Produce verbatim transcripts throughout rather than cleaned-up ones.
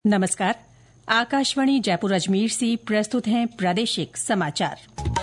नमस्कार। आकाशवाणी जयपुर अजमेर से प्रस्तुत हैं प्रादेशिक समाचार।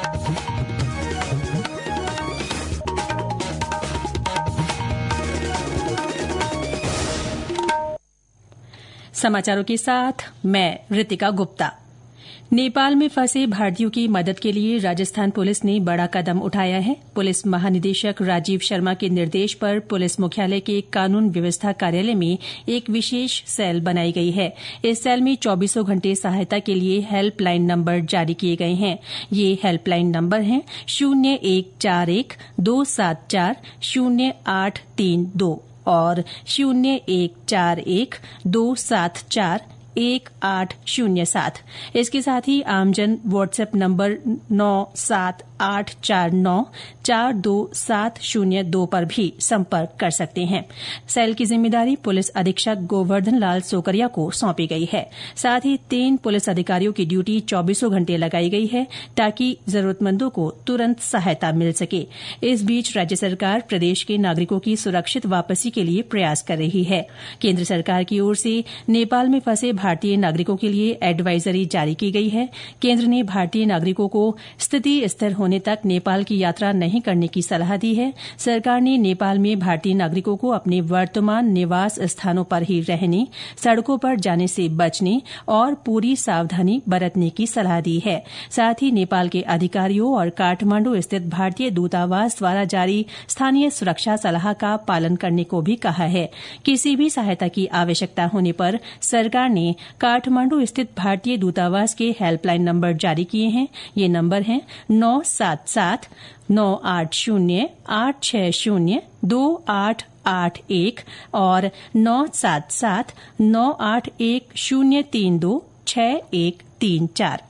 समाचारों के साथ मैं ऋतिका गुप्ता। नेपाल में फंसे भारतीयों की मदद के लिए राजस्थान पुलिस ने बड़ा कदम उठाया है। पुलिस महानिदेशक राजीव शर्मा के निर्देश पर पुलिस मुख्यालय के कानून व्यवस्था कार्यालय में एक विशेष सेल बनाई गई है। इस सेल में चौबीसों घंटे सहायता के लिए हेल्पलाइन नंबर जारी किए गए हैं। ये हेल्पलाइन नंबर हैं शून्य एक चार एक दो सात चार शून्य आठ तीन दो और शून्य एक चार एक दो सात चार एक आठ शून्य सात। इसके साथ ही आमजन व्हाट्सएप नंबर नौ सात आठ चार नौ चार दो सात शून्य दो पर भी संपर्क कर सकते हैं। सेल की जिम्मेदारी पुलिस अधीक्षक गोवर्धन लाल सोकरिया को सौंपी गई है। साथ ही तीन पुलिस अधिकारियों की ड्यूटी चौबीसों घंटे लगाई गई है ताकि जरूरतमंदों को तुरंत सहायता मिल सके। इस बीच राज्य सरकार प्रदेश के नागरिकों की सुरक्षित वापसी के लिए प्रयास कर रही है। केंद्र सरकार की ओर से नेपाल में फंसे भारतीय नागरिकों के लिए एडवाइजरी जारी की गई है। केंद्र ने भारतीय नागरिकों को स्थिति स्थिर होने तक नेपाल की यात्रा नहीं करने की सलाह दी है। सरकार ने नेपाल में भारतीय नागरिकों को अपने वर्तमान निवास स्थानों पर ही रहने, सड़कों पर जाने से बचने और पूरी सावधानी बरतने की सलाह दी है। साथ ही नेपाल के अधिकारियों और काठमांडू स्थित भारतीय दूतावास द्वारा जारी स्थानीय सुरक्षा सलाह का पालन करने को भी कहा है। किसी भी सहायता की आवश्यकता होने पर सरकार ने काठमांडू स्थित भारतीय दूतावास के हेल्पलाइन नंबर जारी किए हैं। ये नंबर हैं नौ सात सात नौ आठ शून्य आठ छह शून्य दो आठ आठ एक और नौ सात सात नौ आठ एक शून्य तीन दो छह एक तीन चार।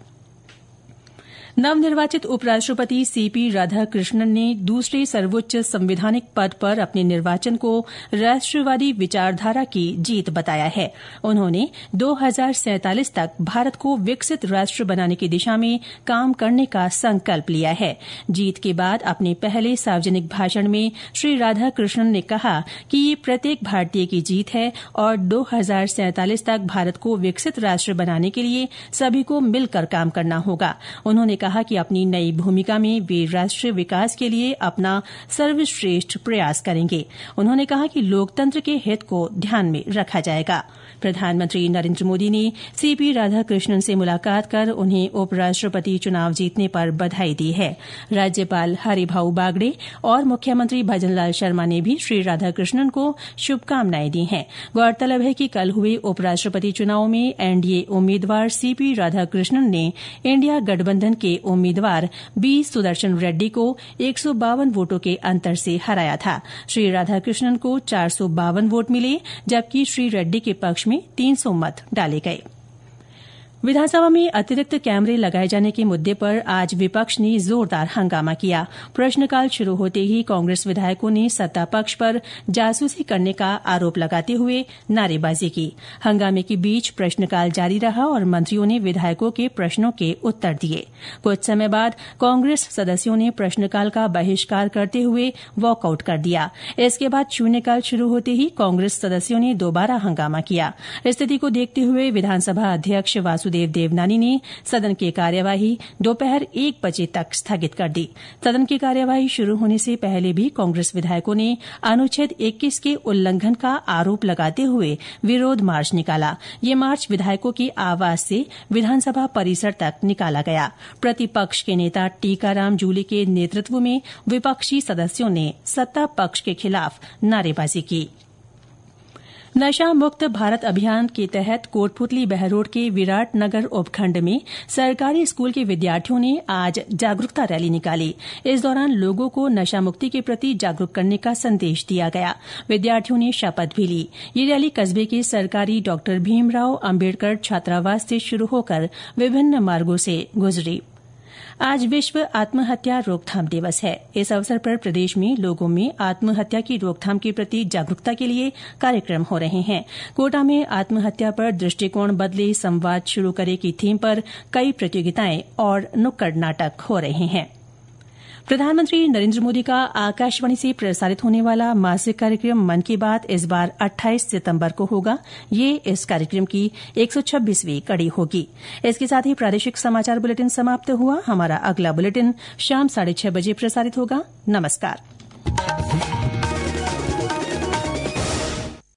नवनिर्वाचित उपराष्ट्रपति सीपी राधाकृष्णन ने दूसरे सर्वोच्च संवैधानिक पद पर अपने निर्वाचन को राष्ट्रवादी विचारधारा की जीत बताया है। उन्होंने दो हजार सैंतालीस तक भारत को विकसित राष्ट्र बनाने की दिशा में काम करने का संकल्प लिया है। जीत के बाद अपने पहले सार्वजनिक भाषण में श्री राधाकृष्णन ने कहा कि ये प्रत्येक भारतीय की जीत है और दो हजार सैंतालीस तक भारत को विकसित राष्ट्र बनाने के लिए सभी को मिलकर काम करना होगा। उन्होंने कहा कहा कि अपनी नई भूमिका में वे राष्ट्रीय विकास के लिए अपना सर्वश्रेष्ठ प्रयास करेंगे। उन्होंने कहा कि लोकतंत्र के हित को ध्यान में रखा जाएगा। प्रधानमंत्री नरेंद्र मोदी ने सीपी राधाकृष्णन से मुलाकात कर उन्हें उपराष्ट्रपति चुनाव जीतने पर बधाई दी है। राज्यपाल हरिभाऊ बागड़े और मुख्यमंत्री भजनलाल शर्मा ने भी श्री राधाकृष्णन को शुभकामनाएं दी हैं। गौरतलब है कि कल हुए उपराष्ट्रपति चुनाव में एनडीए उम्मीदवार सीपी राधाकृष्णन ने इंडिया गठबंधन के उम्मीदवार बी सुदर्शन रेड्डी को एक सौ बावन वोटों के अंतर से हराया था। श्री राधाकृष्णन को चार सौ बावन वोट मिले जबकि श्री रेड्डी के पक्ष में तीन सौ मत डाले गए। विधानसभा में अतिरिक्त कैमरे लगाए जाने के मुद्दे पर आज विपक्ष ने जोरदार हंगामा किया। प्रश्नकाल शुरू होते ही कांग्रेस विधायकों ने सत्ता पक्ष पर जासूसी करने का आरोप लगाते हुए नारेबाजी की। हंगामे के बीच प्रश्नकाल जारी रहा और मंत्रियों ने विधायकों के प्रश्नों के उत्तर दिए। कुछ समय बाद कांग्रेस सदस्यों ने प्रश्नकाल का बहिष्कार करते हुए वॉकआउट कर दिया। इसके बाद शून्यकाल शुरू होते ही कांग्रेस सदस्यों ने दोबारा हंगामा किया। स्थिति को देखते हुए विधानसभा अध्यक्ष वासुदेव देवनानी ने सदन की कार्यवाही दोपहर एक बजे तक स्थगित कर दी। सदन की कार्यवाही शुरू होने से पहले भी कांग्रेस विधायकों ने अनुच्छेद इक्कीस के उल्लंघन का आरोप लगाते हुए विरोध मार्च निकाला। ये मार्च विधायकों के आवास से विधानसभा परिसर तक निकाला गया। प्रतिपक्ष के नेता टीकाराम जूली के नेतृत्व में विपक्षी सदस्यों ने सत्ता पक्ष के खिलाफ नारेबाजी की। नशा मुक्त भारत अभियान के तहत कोटपुतली बहरोड के विराट नगर उपखंड में सरकारी स्कूल के विद्यार्थियों ने आज जागरूकता रैली निकाली। इस दौरान लोगों को नशा मुक्ति के प्रति जागरूक करने का संदेश दिया गया। विद्यार्थियों ने शपथ भी ली। ये रैली कस्बे के सरकारी डॉक्टर भीमराव अंबेडकर छात्रावास से शुरू होकर विभिन्न मार्गों से गुजरी। आज विश्व आत्महत्या रोकथाम दिवस है। इस अवसर पर प्रदेश में लोगों में आत्महत्या की रोकथाम के प्रति जागरूकता के लिए कार्यक्रम हो रहे हैं। कोटा में आत्महत्या पर दृष्टिकोण बदले, संवाद शुरू करे की थीम पर कई प्रतियोगिताएं और नुक्कड़ नाटक हो रहे हैं। प्रधानमंत्री नरेन्द्र मोदी का आकाशवाणी से प्रसारित होने वाला मासिक कार्यक्रम मन की बात इस बार अट्ठाईस सितंबर को होगा। ये इस कार्यक्रम की एक सौ छब्बीसवीं कड़ी होगी। इसके साथ ही प्रादेशिक समाचार बुलेटिन समाप्त हुआ। हमारा अगला बुलेटिन शाम साढ़े छह बजे प्रसारित होगा। नमस्कार।